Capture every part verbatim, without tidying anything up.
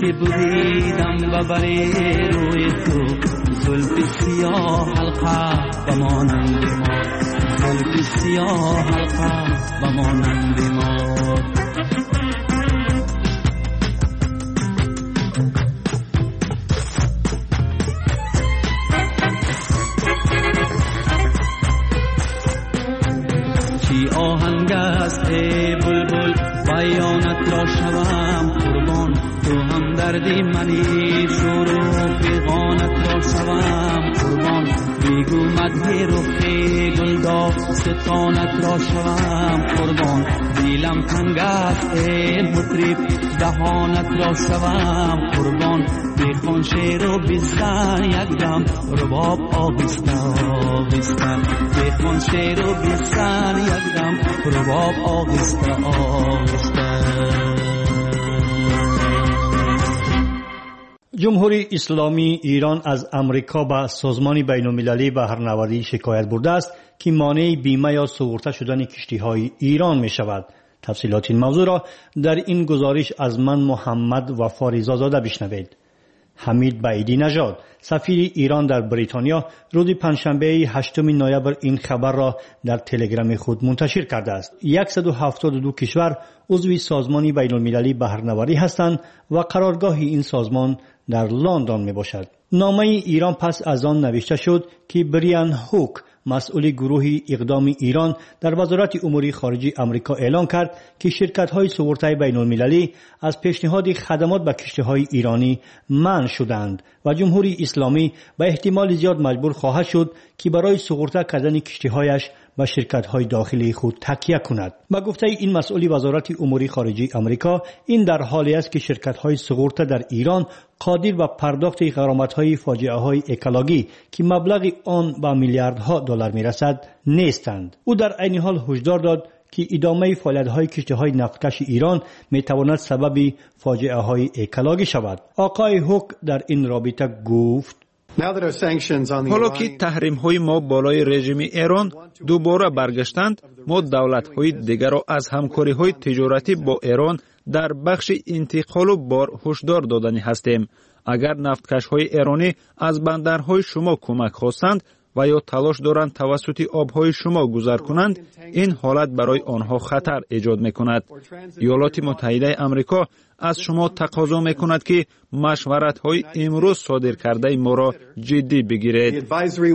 که بریدم و بری روی تو زلف سیاه حلقه و مانند ما زلف سیاه حلقه و مانند ما چی آهنگ است ای بلبل بیانت را شوم قربان تو هم دردی منی شروع پیغانت را شوم قربان بیگو مدهی رخی گلداستانت را شوم قربان دیلم تنگ است ای مطرب دهانت را شوم قربان بخوان شعر و بزن یک دم رباب آهسته آهسته بخوان شعر و بزن یک دم رباب آهسته آهسته. جمهوری اسلامی ایران از امریکا به سازمان بین‌المللی بحرنوردی شکایت برده است که مانع بیمه یا سوارته شدن کشتی‌های ایران می شود. تفصیلات این موضوع را در این گزارش از من محمد وفا رضازاده بشنوید. حمید بعیدی نژاد سفیر ایران در بریتانیا روز پنجشنبه هشتم نوامبر این خبر را در تلگرام خود منتشر کرده است. صد و هفتاد و دو کشور عضو سازمان بین‌المللی بحرنوردی هستند و قرارگاه این سازمان در لندن می باشد. نامه ایران پس از آن نوشته شد که بریان هوک مسئول گروه اقدام ایران در وزارت امور خارجه آمریکا اعلان کرد که شرکت‌های سوارته بین‌المللی از پیشنهاد خدمات به کشتی‌های ایرانی منع شدند و جمهوری اسلامی به احتمال زیاد مجبور خواهد شد که برای سوارته کردن کشتی‌هایش به شرکت‌های داخلی خود تکیه کند. با گفته این مسئول وزارت امور خارجه آمریکا، این در حالی است که شرکت‌های سوارته در ایران قادر به پرداخت غرامت‌های فاجعه‌های اکولوژی که مبلغ آن به میلیاردها دلار می‌رسد نیستند. او در عین حال هشدار داد که ادامه فعالیت‌های کشتی‌های نفتکش ایران می‌تواند سبب فاجعه‌های اکولوژی شود. آقای هوک در این رابطه گفت: حالا که تحریم های ما بالای رژیم ایران دوباره برگشتند، ما دولت های دیگر را از همکاری های تجارتی با ایران در بخش انتقال و بار هشدار دادنی هستیم. اگر نفتکش های ایرانی از بندرهای شما کمک خواستند و یا تلاش دارند توسط آبهای شما گذر کنند، این حالت برای آنها خطر ایجاد میکند. ایالات متحده آمریکا از شما تقاضا میکند که مشورت های امروز صادر کرده ما را جدی بگیرید.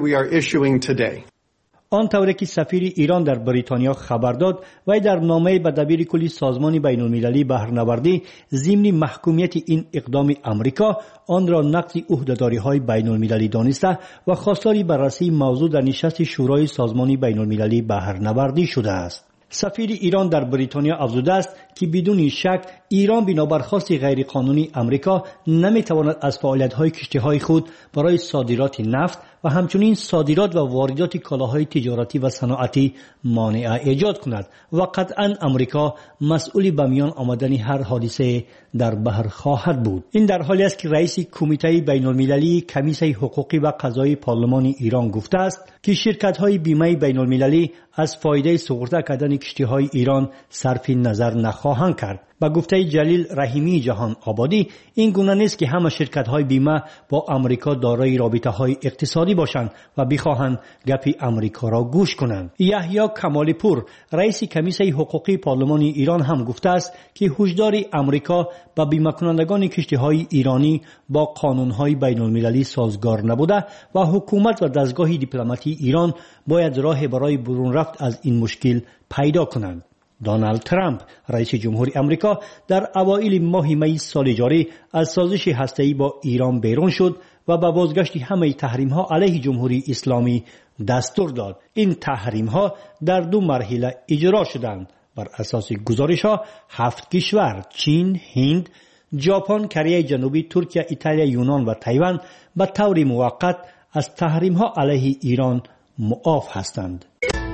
آن طوری که سفیر ایران در بریتانیا خبر داد و در نامه به دبیر کلی سازمان بین‌المللی بحرنوردی ضمن محکومیت این اقدام آمریکا آن را نقض عهده‌داری‌های بین‌المللی دانسته و خواستار بررسی موضوع در نشست شورای سازمان بین‌المللی بحرنوردی شده است. سفیر ایران در بریتانیا افزوده است که بدون شک ایران بنابر خواست غیرقانونی آمریکا نمیتواند از فعالیت‌های کشتی‌های خود برای صادرات نفت و همچنین صادرات و واردات کالاهای تجارتی و صنعتی مانع ایجاد کند و قطعاً آمریکا مسئول به میان آمدن هر حادثه در بحر خواهد بود. این در حالی است که رئیس کمیته بین‌المللی کمیسیون حقوقی و قضایی پارلمان ایران گفته است که شرکت‌های بیمه بین‌المللی از فایده سوارته کردن کشتی‌های ایران صرف نظر نخواهند کرد. با گفته جلیل رحیمی جهان آبادی، این گونه نیست که همه شرکت‌های بیمه با آمریکا دارای رابطه‌های اقتصادی باشند و بخواهند گپ آمریکا را گوش کنند. یحیی کمالی پور رئیس کمیسیون حقوقی پارلمان ایران هم گفته است که هشدار آمریکا با بیمه کنندگان کشتی‌های ایرانی با قانون‌های بین‌المللی سازگار نبوده و حکومت و دستگاه دیپلماتی ایران باید راه برای برون رفت از این مشکل پیدا کنند. دونالد ترامپ رئیس جمهوری آمریکا در اوایل ماه می سال جاری از سازش هسته‌ای با ایران بیرون شد و با بازگشت همه تحریم‌ها علیه جمهوری اسلامی دستور داد. این تحریم‌ها در دو مرحله اجرا شدند. بر اساس گزارش‌ها هفت کشور چین، هند، ژاپن، کره جنوبی، ترکیه، ایتالیا، یونان و تایوان به طور موقت از تحریم‌ها علیه ایران معاف هستند.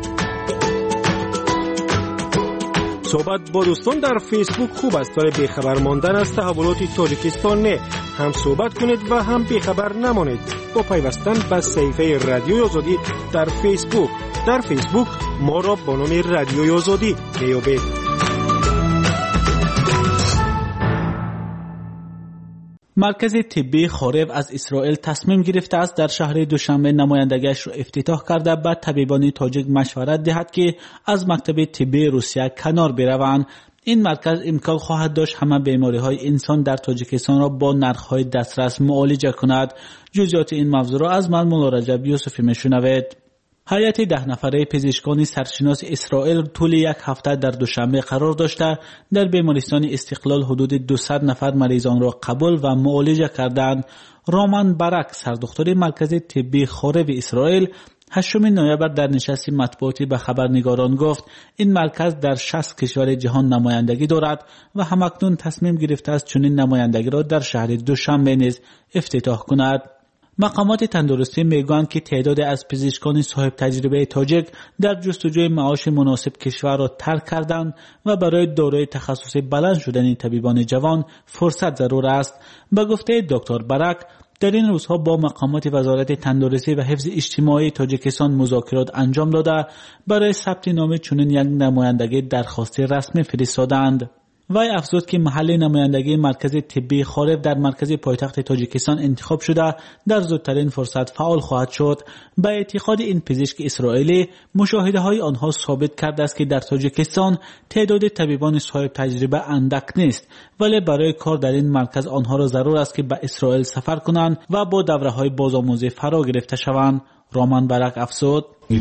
صحبت با دوستان در فیسبوک خوب است ولی بیخبر ماندن از تحولات تاجیکستان نه. هم صحبت کنید و هم بیخبر نمانید با پیوستن به صفحه رادیوی آزادی در فیسبوک. در فیسبوک ما را با نام رادیوی آزادی میابید. مرکز طبی خارب از اسرائیل تصمیم گرفته است در شهر دوشنبه نمایندگیش را افتتاح کرده به طبیبان تاجیک مشورت دهد که از مکتب طبی روسیه کنار بروند. این مرکز امکان خواهد داشت همه بیماری های انسان در تاجیکستان را با نرخ های دسترس معالجه کند. جزئیات این موضوع را از من مولا رجب یوسفی میشنوید. هیئت ده نفره پزشکان سرشناس اسرائیل طول یک هفته در دوشنبه قرار داشته در بیمارستان استقلال حدود دویست نفر مریضان را قبول و معالجه کردند. رامان برک سردختر مرکز طبی خارب اسرائیل هشتم نوامبر در نشست مطبوعاتی به خبرنگاران گفت این مرکز در شصت کشور جهان نمایندگی دارد و همکنون تصمیم گرفته است چنین نمایندگی را در شهر دوشنبه نیز افتتاح کند. مقامات تندرستی میگویند که تعداد از پزشکان صاحب تجربه تاجیک در جستجوی معاش مناسب کشور را ترک کردند و برای دارای تخصص بلند شدن طبیبان جوان فرصت ضرور است. به گفته دکتر برک در این روزها با مقامات وزارت تندرستی و حفظ اجتماعی تاجیکستان مذاکرات انجام داده برای ثبت نام چنین یک نمایندگی درخواست رسمی فرستادند. وی افزود که محل نمایندگی مرکز طبی خارب در مرکز پایتخت تاجیکستان انتخاب شده در زودترین فرصت فعال خواهد شد. به اعتقاد این پزشک اسرائیلی مشاهده های آنها ثابت کرده است که در تاجیکستان تعداد طبیبان صاحب تجربه اندک نیست، ولی برای کار در این مرکز آنها را ضرور است که به اسرائیل سفر کنند و با دوره های بازآموزی فرا گرفته شوند. رامان برک افزود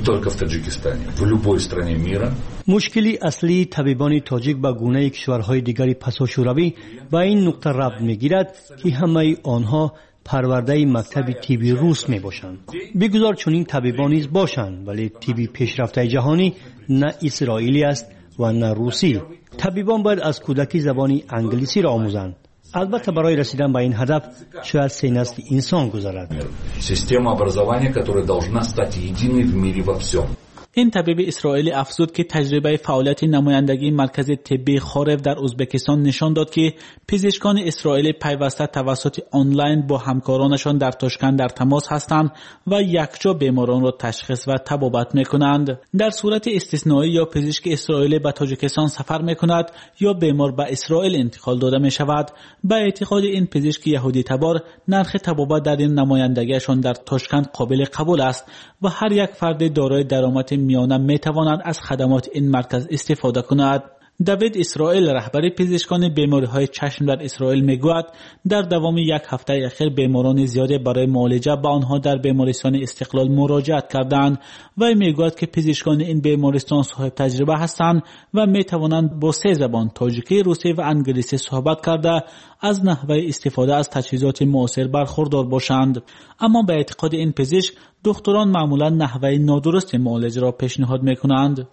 مشکلی اصلی طبیبان تاجیک با گونه کشورهای دیگری پساشوروی با این نقطه ربط میگیرد که همه آنها پرورده مکتب طبی روس می باشند. بگذار چنین طبیبان نیز باشند، ولی طبی پیشرفته جهانی نه اسرائیلی است و نه روسی. طبیبان باید از کودکی زبان انگلیسی را آموزند. البته برای رسیدن به این هدف شاید سه نسل انسان گذرد. سیستم образования, которая должна стать единой в мире во всем. این طبیب اسرائیلی افزود که تجربه فعالیت نمایندگی مرکز طبی خارب در ازبکستان نشان داد که پزشکان اسرائیلی پیوسته توسط آنلاین با همکارانشان در تاشکند در تماس هستند و یکجا بیماران را تشخیص و تبابت میکنند. در صورت استثنایی یا پزشک اسرائیلی به تاجیکستان سفر میکند یا بیمار به اسرائیل انتقال داده می شود. به اعتقاد این پزشک یهودی تبار نرخ تبابت در این نمایندگیشان در تاشکند قابل قبول است و هر یک فرد دارای درآمد میانه می تواند از خدمات این مرکز استفاده کند. دوید اسرائیل رهبر پزشکان بیماری های چشم در اسرائیل میگوید در دوام یک هفته اخیر بیماران زیادی برای معالجه به آنها در بیمارستان استقلال مراجعت کردند و میگوید که پزشکان این بیمارستان صاحب تجربه هستند و می توانند با سه زبان تاجیکی، روسی و انگلیسی صحبت کرده از نحوه استفاده از تجهیزات معاصر برخوردار باشند. اما به اعتقاد این پزشک دکتران معمولا نحوه نادرست معالجه را پیشنهاد میکنند.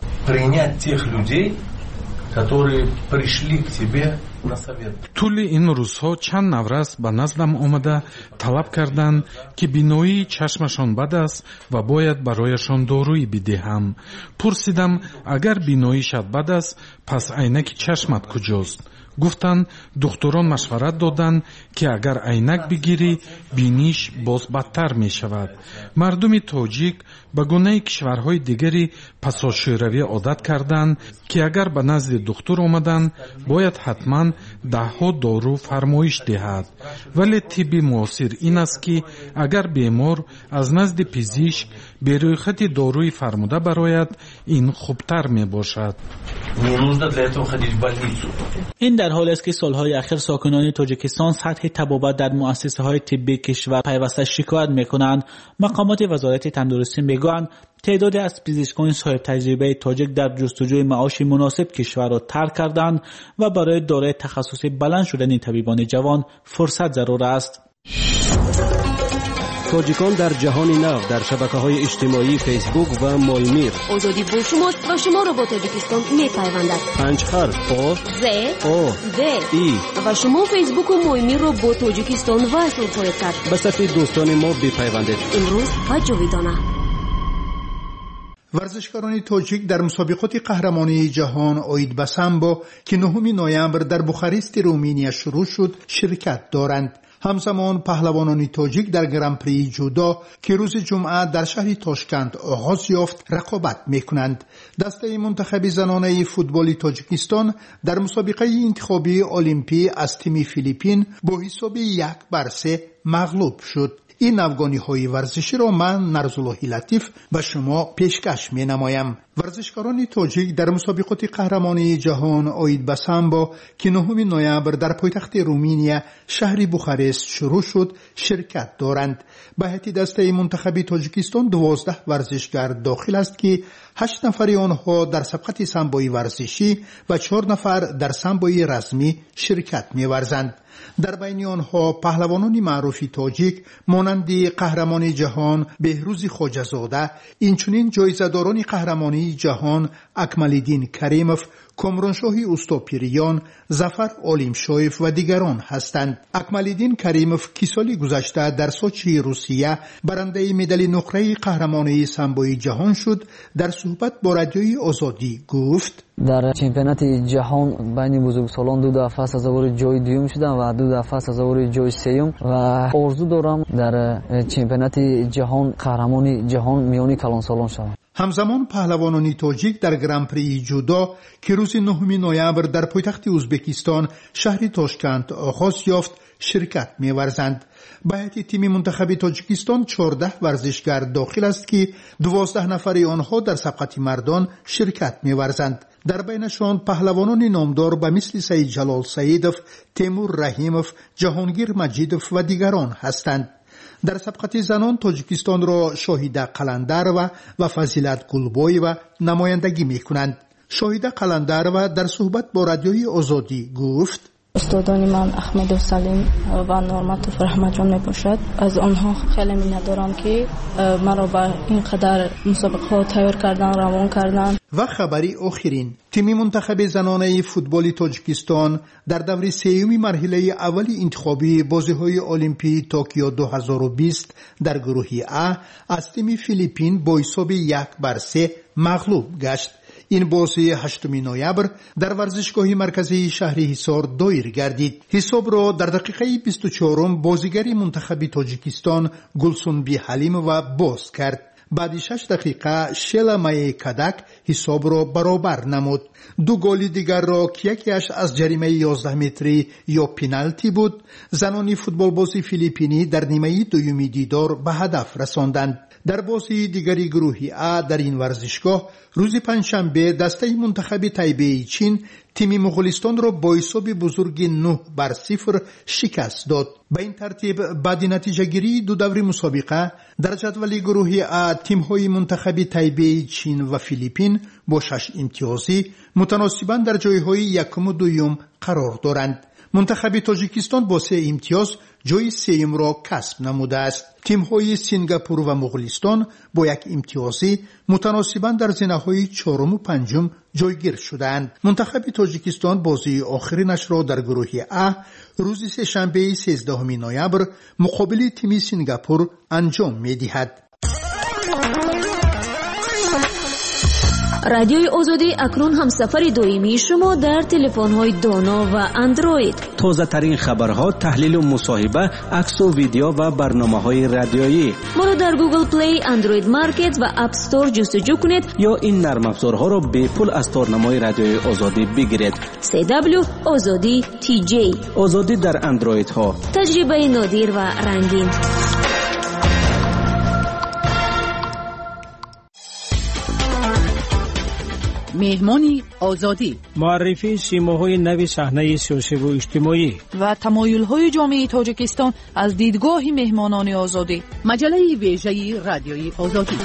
طول این روزها چند نفر به نزدم آمده طلب کردند که بینایی چشمشان بد است و باید برایشان دارویی بدهم. پرسیدم اگر بیناییشان بد است پس عینک چشمت کجاست؟ گفتند دکتران مشورت دادند که اگر عینک بگیری بینیش باز بدتر می شود. مردم تاجیک به گونه کشورهای دیگری پساشوروی عادت کردند که اگر به نزد دکتر آمدند باید حتما ده ها دارو فرمایش دهد، ولی طب معاصر این است که اگر بیمار از نزد پزشک به روی خط داروی فرموده براید این خوبتر می باشد. این در حالی است که سالهای اخیر ساکنان تاجیکستان سطح طبابت در مؤسسه های طبی کشور پیوسته شکایت میکنند. مقامات وزارت تندرستی میگویند تعدادی از پزشکان صاحب تجربه تاجیک در جستجوی معاش مناسب کشور را ترک کردند و برای دارای تخصص بلند شدن طبیبان جوان فرصت ضرور است. تاجیکان در جهان نو در شبکه‌های اجتماعی فیسبوک و مالمیر. آزادی با شماست و شما را با تاجیکستان می‌پیوندد. پنج حرف آ ز او د ای و شما فیسبوک و مالمیر را با تاجیکستان وصل خواهید کرد. به صفحه دوستان ما بپیوندید. امروز و جاویدانه. ورزشکاران تاجیک در مسابقات قهرمانی جهان آید به سامبو که نهم نوامبر در بوخارست رومانیا شروع شد شرکت دارند. همزمان پهلوانان تاجیک در گرانپری جودو که روز جمعه در شهر تاشکند آغاز یافت رقابت میکنند. دسته منتخب زنانه فوتبال تاجیکستان در مسابقه انتخابی المپی از تیم فیلیپین با حساب یک بر سه مغلوب شد. این افغانی های ورزشی را من نرزالله لطیف به شما پیشکش می نمایم. ورزشکاران تاجیک در مسابقات قهرمانی جهان آید به سامبو که نهم نوامبر در پایتخت رومانیا شهر بوخارست شروع شد شرکت دارند. به هیئت دسته منتخب تاجیکستان دوازده ورزشکار داخل است که هشت نفر آنها در سبقت سامبوی ورزشی و چهار نفر در سامبوی رسمی شرکت می‌ورزند. در بین آنها پهلوانان معروف تاجیک مانند قهرمان جهان بهروز خواجه‌زاده، اینچنین جایزه‌داران قهرمانی جهان اکمال‌الدین کریموف، کامرانشاه اوستاپیریان، ظفر عالمشایف و دیگران هستند. اکمال‌الدین کریموف که سال گذشته در سوچی روسیه برنده مدال نقره قهرمانی سامبوی جهان شد، در صحبت با رادیوی آزادی گفت: در چمپیونات جهان بین بزرگسالان دو دفعه سزاوار جای دوم شدم و دو دفعه سزاوار جای سوم و آرزو دارم در چمپیونات جهان قهرمان جهان میان کلانسالان شوم. همزمان پهلوانان تاجیک در گرانپری جودو که روز نهم نوامبر در پایتخت ازبکستان شهر تاشکند آغاز یافت شرکت می‌ورزند. به هیئت تیم منتخب تاجیکستان چهارده ورزشکار داخل است که دوازده نفر آنها در سبقت مردان شرکت می‌ورزند. در بینشان پهلوانان نامدار به مثل سید جلال سیدوف، تیمور رحیموف، جهانگیر مجیدوف و دیگران هستند. در سبقت زنان تاجیکستان را شاهیده قلندرова و فضیلت گلبویeva نمایندگی می‌کنند. شاهیده قلندرова در صحبت با رادیوی آزادی گفت: استادان من احمد و سلیم و نورمت و رحمت جان میباشد. از آنها خیلی منت دارم که مرا به اینقدر مسابقه ها تیار کردن، روان کردن. و خبری آخرین، تیم منتخب زنانه فوتبال تاجیکستان در دوره سوم مرحله اول انتخابی بازی‌های المپی توکیو دو هزار و بیست در گروه ا از تیم فیلیپین با حساب یک بر سه مغلوب گشت. این بازی هشتم نوامبر در ورزشگاه مرکزی شهر حصار دایر گردید. حساب را در دقیقه بیست و چهارم بازیگر منتخب تاجیکستان گلسون بی حلیم و باز کرد. بعد شش دقیقه شیلا مای کدک حساب را برابر نمود. دو گل دیگر را که یکیش از جریمه یازده متری یا پنالتی بود، زنان فوتبال بازی فیلیپینی در نیمه دوم دیدار به هدف رساندند. در بازی دیگری گروهی ا در این ورزشگاه روز پنجشنبه دسته منتخب تایبه چین تیم مغولستان را با حساب بزرگ نه بر صفر شکست داد. به این ترتیب بعد نتیجه گیری دو دور مسابقه در جدول گروهی ا تیم های منتخب تایبه چین و فیلیپین با شش امتیازی متناسباً در جایهای یکم و دوم قرار دارند. منتخب تاجیکستان با سه امتیاز جای سوم را کسب نموده است. تیم‌های سینگاپور و مغولستان با یک امتیازی متناسباً در زینه‌های چهارم و پنجم جایگیر شدند. منتخب تاجیکستان بازی آخرینش را در گروه ا روز سه‌شنبه سیزدهم نوامبر مقابل تیم سینگاپور انجام می‌دهد. رادیوی آزادی اکنون هم سفر دائمی شما در تلفن‌های دانا و اندروید. تازه ترین خبرها، تحلیل و مصاحبه، عکس و ویدیو و برنامه‌های رادیویی. ما را در گوگل پلی، اندروید مارکت و اپ استور جستجو کنید یا این نرم افزارها را به پول از تارنمای رادیوی آزادی بگیرید. سی دبلیو آزادی تی جی. آزادی در اندروید ها. تجربه نادر و رنگین. مهمانی آزادی، معرفی سیماهای نو صحنه سیاسی و اجتماعی و تمایل‌های جامعه تاجیکستان از دیدگاه مهمانان آزادی. مجله ویژه رادیوی آزادی.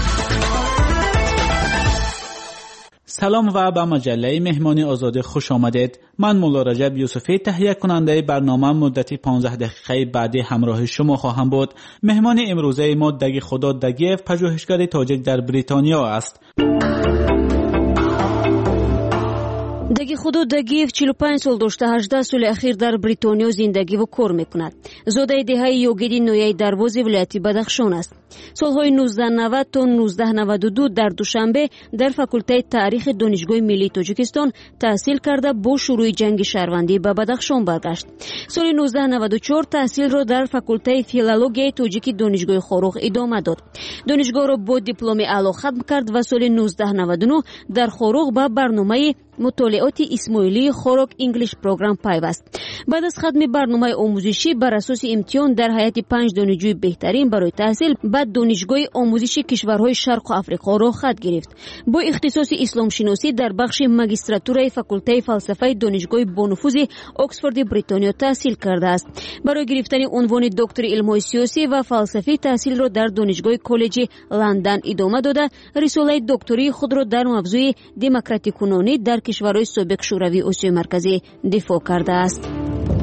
سلام و به مجله مهمانی آزادی خوش آمدید. من مولا رجب یوسفی تهیه کننده برنامه مدتی پانزده دقیقه بعدی همراه شما خواهم بود. مهمان امروزه ما دگی خدا دگیف، پژوهشگر تاجیک در بریتانیا است. دگی خودو دگیف چهل و پنج سال داشته، هجده سال اخیر در بریتانیا زندگی و کار میکند. زاده دهه یوگیری نویای دروازی ولایت بدخشان است. سالهای نوزده نود تا نوزده نود و دو در دوشنبه در فاکولته تاریخ دانشگاه ملی تاجیکستان تحصیل کرده با شروع جنگ شهروندی به بدخشان برگشت. سال نوزده نود و چهار تحصیل را در فاکولته فیلولوژی تاجیکی دانشگاه خاروغ ادامه داد. دانشگاه را با دیپلم اعلی ختم کرد و سال نوزده نود و نه در خاروغ به برنامه مطالعات اسماعیلی خوراک انگلیش پروگرام پیوست. بعد از ختم برنامه آموزشی بر اساس امتحان در هیئت پنج دانشجوی بهترین برای تحصیل بعد دانشگاه آموزشی کشورهای شرق آفریقا را خط گرفت. با اختصاص اسلام شناسی در بخش ماجستراتورای فاکولته فلسفه دانشگاه بانفوذ اکسفورد بریتانیا تحصیل کرده است. برای گرفتن عنوان دکتر علوم سیاسی و فلسفی تحصیل را در دانشگاه کالج لندن ادامه داده، رساله دکتری خود را در موضوع دموکراتی کنونی در کشورهای سابق شوروی آسیای مرکزی دفاع کرده است.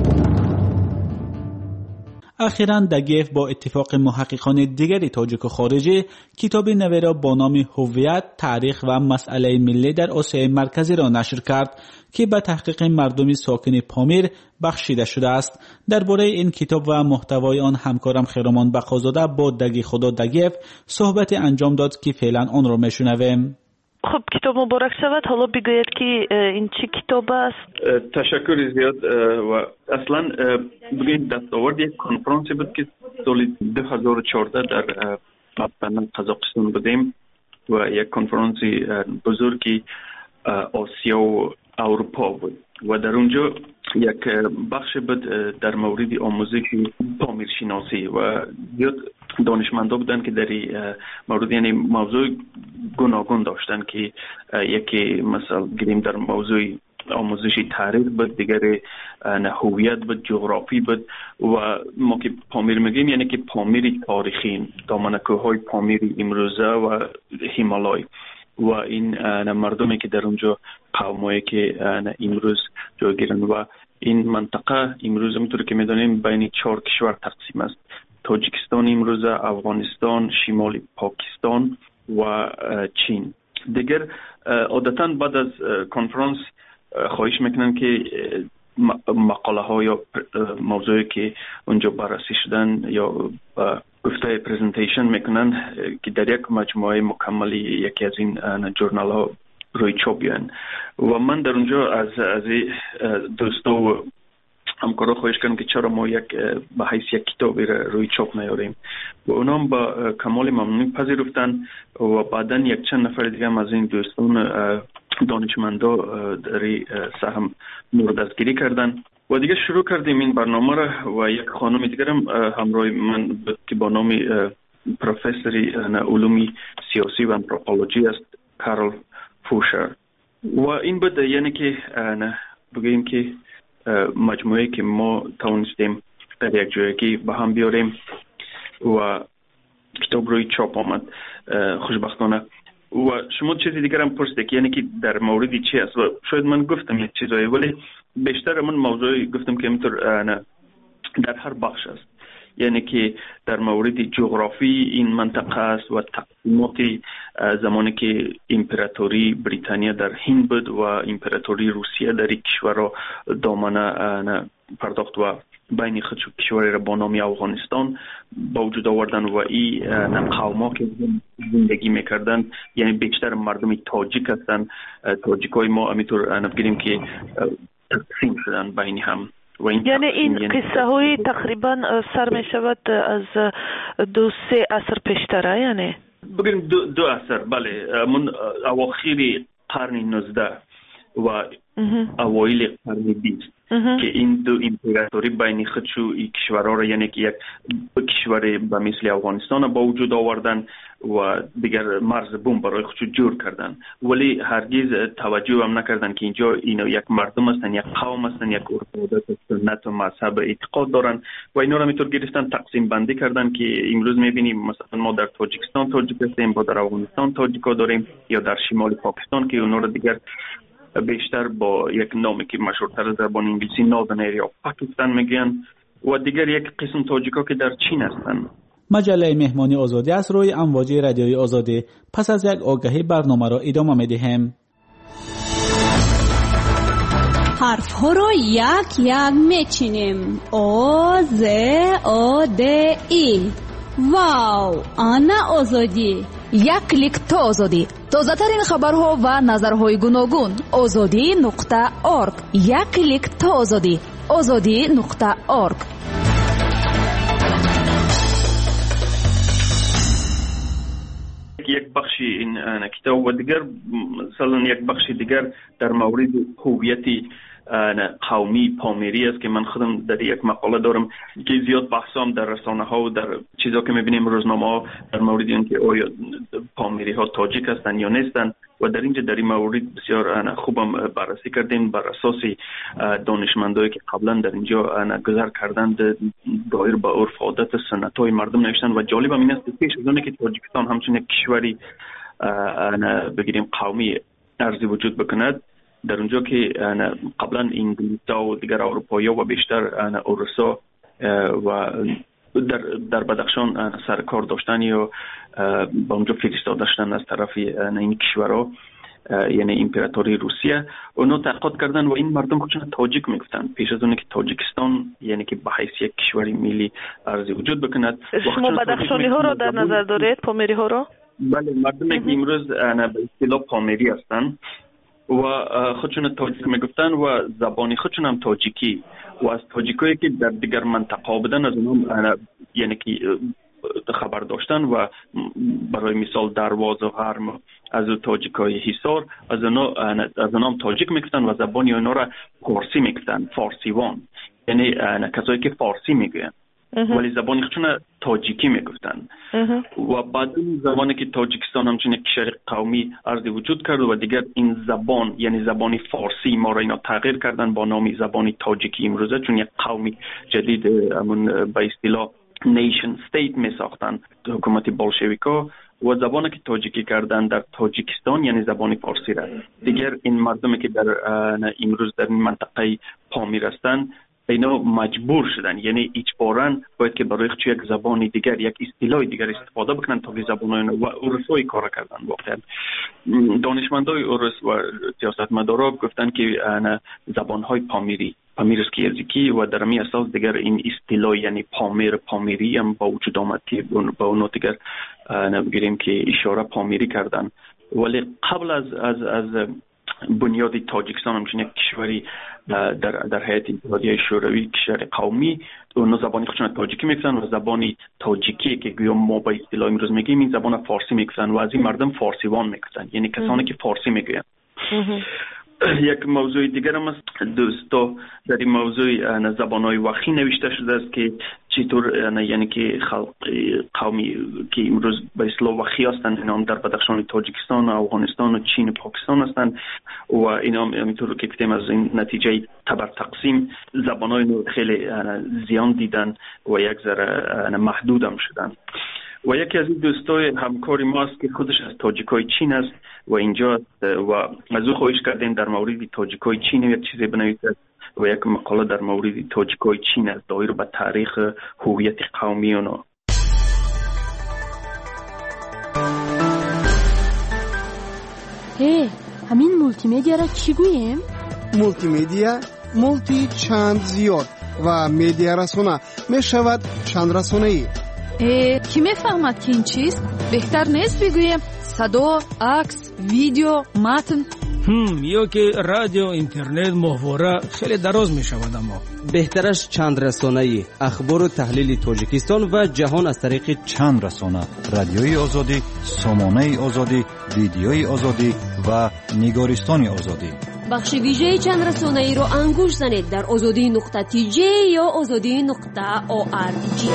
اخیراً دگیف با اتفاق محققان دیگری تاجیک و خارجی کتاب نوی را با نام هویت، تاریخ و مسئله ملی در آسیای مرکزی را نشر کرد که به تحقیق مردم ساکن پامیر بخشیده شده است. درباره این کتاب و محتوای آن همکارم خیرمان بقازاده با دگی خدا دگیف صحبت انجام داد که فعلا آن را میشنویم. خب کتاب مبارک شود. حالا بگوید که این چه کتاب است؟ تشکر زیاد. و اصلا بگوید دستاورد یک کنفرانسی بود که سال دو هزار و چهارده در قزاقستان بودیم و یک کنفرانسی بزرگی آسیا و اروپا بود و در اونجا یک بخش بود در مورد آموزش پامیر شناسی و زیاد دانشمندا بودن که در مورد یعنی موضوع گوناگون داشتن که یکی مثلا گیریم در موضوع آموزشی تاریخ بود، دیگر هویت بود، جغرافی بود و ما که پامیر میگیم یعنی که پامیر تاریخی، دامنه‌کوه‌های پامیر امروزه و هیمالای و این مردمی که در اونجا قومایی که امروز جایگیرن و این منطقه امروز همونطور که میدونیم بین چهار کشور تقسیم است: تاجیکستان امروز، افغانستان، شمال پاکستان و چین. دیگر عادتا بعد از کنفرانس خواهش میکنن که مقاله ها یا موضوعی که اونجا بررسی شدن یا گفته پرزنتیشن میکنن که در یک مجموعه مکملی یکی از این جورنال ها روی چاپ بیان و من در اونجا از از دوستا و همکارا خواهش کردم که چرا ما یک به حیث یک کتابی روی چاپ نیاریم و اونا با کمال ممنونی پذیرفتن و بعداً یک چند نفر دیگه هم از این دوستان دانشمندا در سهم مورد دستگیری کردن و دیگه شروع کردیم این برنامه را و یک خانم دیگر هم همراه من که با نام پروفسوری علوم سیاسی و آنتروپولوژی است، کارل فوشر. و این بود یعنی که بگیم که مجموعه که ما توانستیم در یک جایی به هم بیاریم و کتاب روی چاپ آمد خوشبختانه. و شما چیزی دیگر هم پرسیده که یعنی که در موردی چی است و شاید من گفتم یک چیزایی ولی بیشتر من موضوعی گفتم که اینطور در هر بخش است، یعنی که در مورد جغرافی این منطقه است و تقسیمات زمانی که امپراتوری بریتانیا در هند بود و امپراتوری روسیه در این کشور دامنه پرداخت و بین خود کشوری را با نام افغانستان با وجود آوردن و این قوما که زندگی میکردن یعنی بیشتر مردم تاجیک هستند. تاجیکای ما همینطور نبگیریم که تقسیم شدن بین هم. یعنی این قصه های تقریبا سر می شود از دو سه عصر پیشتره، یعنی بگیم دو, دو عصر، بله، من اواخیر قرن نوزده و اوایل قرن بیست که این دو امپراتوری بین خودشو این کشورها را یعنی که یک کشور به مثل افغانستان با وجود آوردن و دیگر مرز بوم برای خودشو جور کردن ولی هرگز توجه هم نکردن که اینجا اینا یک مردم هستن، یک قوم هستن، یک عرف سنت و مذهب اعتقاد دارن و اینا را میتور گرفتن تقسیم بندی کردن که امروز میبینیم مثلا ما در تاجیکستان تاجیک هستیم، با در افغانستان تاجیکا داریم یا در شمال پاکستان که اونا را دیگر بیشتر با یک نامی که مشهورتر زبان انگلیسی ناردن ایریا پاکستان میگن و دیگر یک قسم تاجیکا که در چین هستند. مجله مهمانی آزادی از روی امواج رادیوی آزادی. پس از یک آگهی برنامه را ادامه میدهیم. حرف ها رو یک یک میچینیم. آ ز آ د ای. واو، آنا آزادی. یک کلیک تا آزادی. تازه ترین خبرها و نظرهای گوناگون. آزادی نقطه ارگ. یک کلیک تا آزادی. آزادی نقطه ارگ. یک بخشی این کتاب و دیگر مثلا یک بخشی دیگر در مورد هویتی قومی پامیری است که من خودم در یک مقاله دارم که زیاد بحثام در رسانه ها و در چیزا که میبینیم روزنامه ها در مورد اینکه آیا پامیری ها تاجیک هستند یا نیستند و در اینجا در این مورد بسیار خوبم بررسی کردیم بر اساس دانشمندایی که قبلا در اینجا گذر کردند دایر به عرف عادت سنت های مردم نوشتن و جالب هم این است که پیش از اون که تاجیکستان همچون یک کشوری بگیریم قومی ارزی وجود بکند در اونجا که قبلا انگلیس‌ها و دیگر اروپایی‌ها و بیشتر روس‌ها و در در بدخشان سرکار داشتن یا با اونجا فرستاده داشتن از طرف این کشورها یعنی امپراتوری روسیه اونا تحقیقات کردن و این مردم خودشون تاجیک میگفتن پیش از اون که تاجیکستان یعنی که به حیث یک کشوری ملی ارزی وجود بکند. شما بدخشانی ها رو در نظر دارید؟ پامیری ها رو؟ بله، مردمی که امروز به اصطلاح پامیری هستن و خودشون تاجیک میگفتن و زبانی خودشون هم تاجیکی و از تاجیکایی که در دیگر منطقه بودن از اونها یعنی که خبر داشتن و برای مثال درواز و هرم از تاجیکای حصار از اونها از اونها هم تاجیک میگفتن و زبانی اونها را فارسی میگفتن، فارسیوان یعنی کسایی که فارسی میگن ولی زبانی خودشون تاجیکی میگفتن و بعد این زبانی که تاجیکستان همچون یک کشور قومی ارزی وجود کرد و دیگر این زبان یعنی زبانی فارسی ما را اینا تغییر کردن با نام زبانی تاجیکی امروزه چون یک قومی جدید همون به اصطلاح نیشن استیت می ساختن حکومت بولشویکا و زبانی که تاجیکی کردن در تاجیکستان یعنی زبانی فارسی را دیگر این مردمی که در امروز در این منطقه پامیر هستند اینا مجبور شدن یعنی اجباراً باید که برای خود یک زبانی دیگر یک اصطلاح دیگر استفاده بکنن تا که زبانای و ارسای کار کردن. واقعا دانشمندای ارس و سیاستمدارا گفتن که زبانهای پامیری پامیرسکی و در می اساس دیگر این اصطلاح یعنی پامیر پامیری هم با وجود آمد که با اون دیگر نمیگیریم که اشاره پامیری کردن ولی قبل از از از بنیاد تاجیکستان همچنین یک کشوری در در هیئت اتحادیه شوروی کشور قومی اون زبانی خودشون تاجیکی میگفتن و زبانی تاجیکی که گویا ما با اصطلاح امروز میگیم این زبان فارسی میگفتن و از این مردم فارسیوان میگفتن یعنی کسانی که فارسی میگوین. یک موضوع دیگر هم است دوستا در این موضوع زبانهای وخی نوشته شده است که چطور یعنی که خلق قومی که امروز به اصطلاح وخی هستند اینا هم در بدخشان تاجیکستان و افغانستان و چین و پاکستان هستند و اینا هم همینطور که گفتیم از این نتیجه تبر تقسیم زبانهای خیلی زیان دیدن و یک ذره محدود هم شدن و یکی از این دوستای همکاری ما است که خودش از تاجیکای چین است و اینجا و از او خواهش کردیم در مورد تاجیکای چین یک چیزی بنویسد و یک مقاله در مورد تاجیکای چین است دایر به تاریخ هویت قومی اونا. هی همین مولتی میدیا را چی گوییم؟ مولتی میدیا مولتی چند زیاد و میدیا رسانه می شود چند رسانه ای. کی میفهمد که این چیست؟ بهتر نیست بگویم صدا، عکس، ویدیو، متن؟ هم یا که رادیو، اینترنت، محوره خیلی دراز می شود اما بهترش چند رسانه‌ای اخبار و تحلیل تاجیکستان و جهان از طریق چند رسانه رادیوی آزادی، سامانه آزادی، ویدیوی آزادی و نگارستان آزادی. بخش ویژه چند رسانه‌ای رو انگوش زنید در آزادی نقطه تی جی یا آزادی نقطه او آر جی.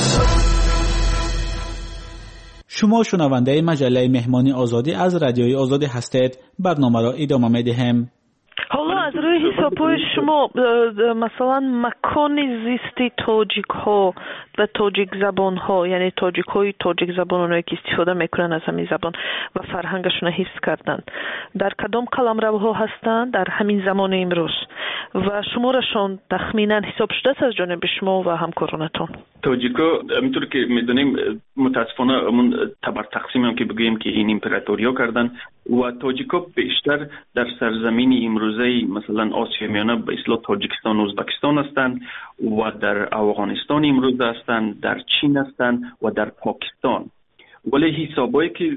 شما شنونده مجله مهمانی آزادی از رادیوی آزادی هستید. برنامه را ادامه می‌دهیم. حالا از روی حساب‌های شما مثلا مکان زیستی تاجیک ها و تاجیک زبان ها یعنی تاجیک های تاجیک زبان اونایی که استفاده میکنن از همین زبان و فرهنگشون حفظ کردن در کدام قلمروها هستن در همین زمان امروز و شمارشون تخمینا حساب شده از جانب شما و همکارانتون؟ تاجیکا همینطور که میدونیم متاسفانه همون تبر تقسیم هم که بگوییم که این امپراتوریا کردن و تاجیکا بیشتر در سرزمین امروزی مثلا مثلا آسیا میانه به اصطلاح تاجیکستان و ازبکستان هستند و در افغانستان امروز هستند، در چین هستند و در پاکستان. ولی حسابایی که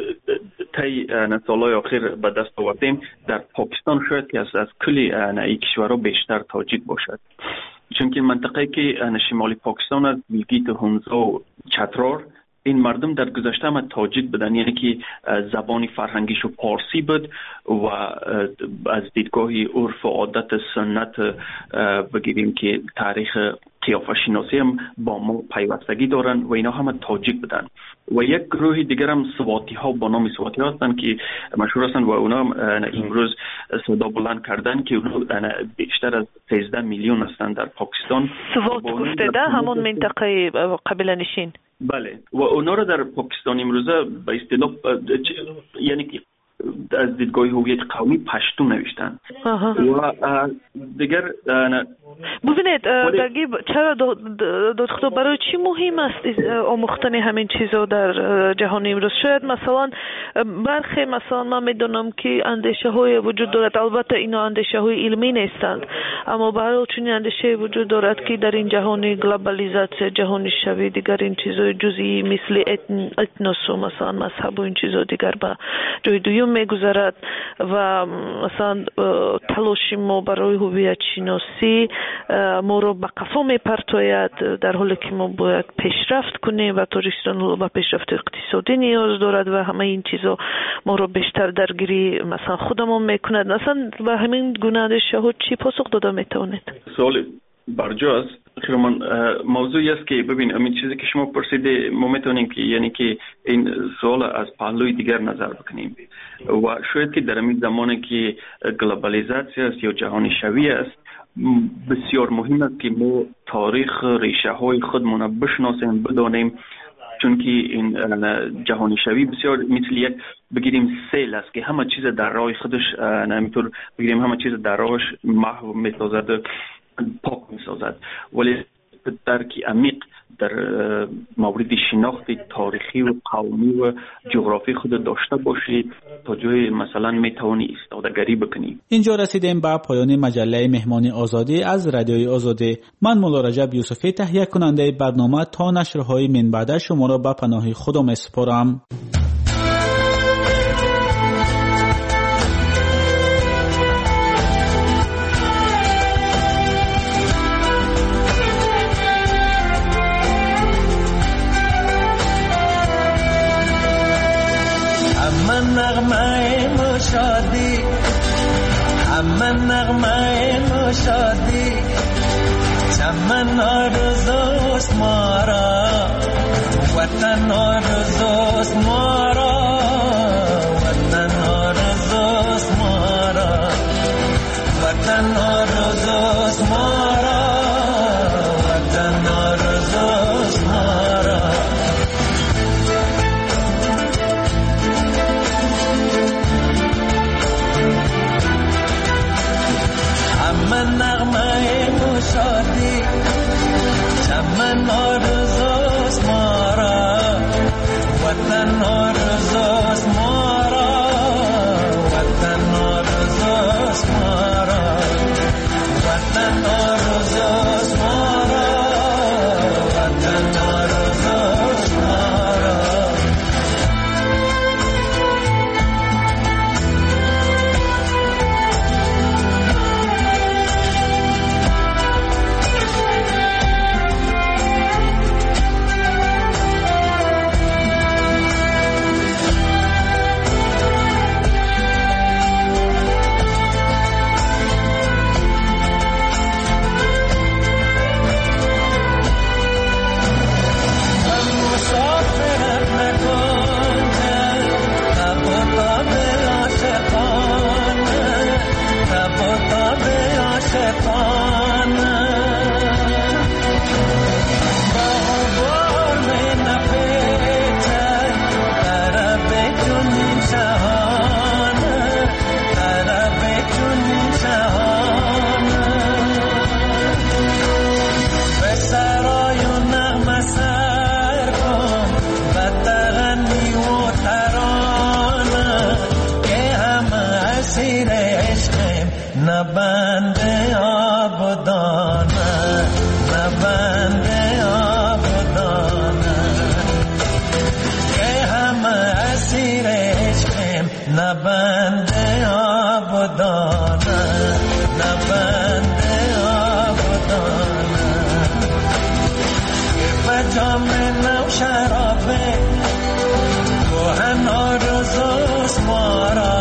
طی سالهای آخر به دست آوردیم در پاکستان شاید که از از کلی این کشورها بیشتر تاجیک باشد، چون که منطقه که شمالی پاکستان از گیلگیت و هنزا و چترار این مردم در گذشته هم تاجیک بودن، یعنی که زبان فرهنگیش و پارسی بود و از دیدگاه عرف و عادت سنت بگیریم که تاریخ قیافه شناسی هم با ما پیوستگی دارن و اینا هم تاجیک بودن. و یک گروه دیگر هم سواتی ها با نام سواتی ها هستن که مشهور هستن و اونا هم امروز صدا بلند کردن که اونا بیشتر از سیزده میلیون هستن در پاکستان. سوات گفته ده همون منطقه قبیله نشین. بله و اونا رو در پاکستان امروزه به اصطلاح یعنی که از دیدگاه هویت قومی پشتو نوشتن. و دیگر ببینید دقیق چرا دکتر برای چی مهم است آموختن همین چیزا در جهان امروز؟ شاید مثلا برخی مثلا من میدونم که اندیشه های وجود دارد، البته اینا اندیشه های علمی نیستند، اما برای چون اندیشه وجود دارد که در این جهان گلوبالیزاسیون جهانی شوی دیگر این چیزای جزئی مثل اتن اتنوس و مثلا مذهب و این چیزا دیگر به جای دوم میگذارد و مثلا تلاش ما برای هویت شناسی ما رو به قفا میپرتاید، در حالی که ما باید پیشرفت کنیم و تاجیکستان به پیشرفت اقتصادی نیاز دارد و همه این چیزا ما رو بیشتر درگیری مثلا خودمون میکند. مثلا به همین گونه اندیشه ها چی پاسخ داده میتونید؟ سوال برجاست. خیرمان موضوعی است که ببین همین چیزی که شما پرسیده ما میتونیم که یعنی که این سوال از پهلوی دیگر نظر بکنیم و شاید که در این زمانی که گلوبالیزاسیون است یا جهانی شوی است بسیار مهم است که ما تاریخ ریشه های خودمون بشناسیم بدانیم، چون که این جهانی شوی بسیار مثل یک بگیریم سیل است که همه چیز در راه خودش نمیتور بگیریم همه چیز در راهش محو میسازد پاک میسازد، ولی درک عمیق در مورد شناخت تاریخی و قومی و جغرافی خود داشته باشی تا جای مثلا میتوانی استادگری بکنی. اینجا رسیدیم به پایان مجله مهمانی آزادی از رادیوی آزادی. من مولا رجب یوسفی تهیه کننده برنامه تا نشرهای من بعد شما را به پناه خدا میسپارم. نغمه مشادی همه نغمه مشادی چمن آرزوست مارا وطن آرزوست مارا وطن آرزوست مارا وطن آرزوست مارا وطن آرزوست مارا من نغمه مشادی چمن آرزوست مارا وطن آرزوست مارا وطن آرزوست مارا نه بنده آبدانه نه بنده آبدانه که همه اسیر عشقیم نه بنده آبدانه نه بنده آبدانه که بجام نو شرابه گوهن آرزوز مارا